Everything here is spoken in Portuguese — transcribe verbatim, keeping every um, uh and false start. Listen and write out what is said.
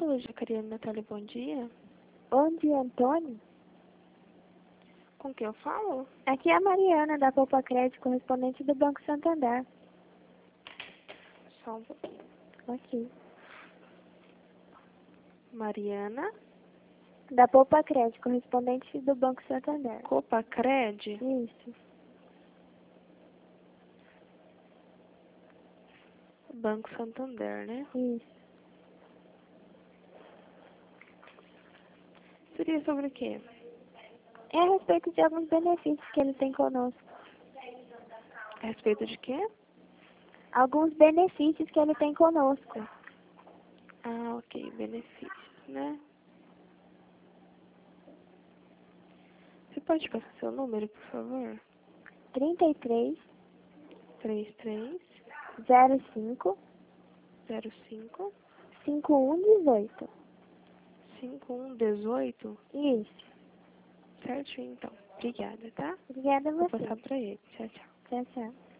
Alô, Jacareí, Natália, bom dia. Bom dia, Antônio. Com quem eu falo? Aqui é a Mariana, da Poupa Crédito, correspondente do Banco Santander. Só um pouquinho. Ok. Mariana, Da Poupa Crédito, correspondente do Banco Santander. Copacred. Isso. Banco Santander, né? Isso. Seria sobre o quê? É a respeito de alguns benefícios que ele tem conosco. A respeito de quê? Alguns benefícios que ele tem conosco. Ah, ok. Benefícios, né? Você pode passar seu número, por favor? trinta e três, três três zero cinco, zero cinco cinco um dezoito. cinco um um oito. Isso. Certinho, então. Obrigada, tá? Obrigada a Vou você. passar pra ele. Tchau, tchau. Tchau, tchau.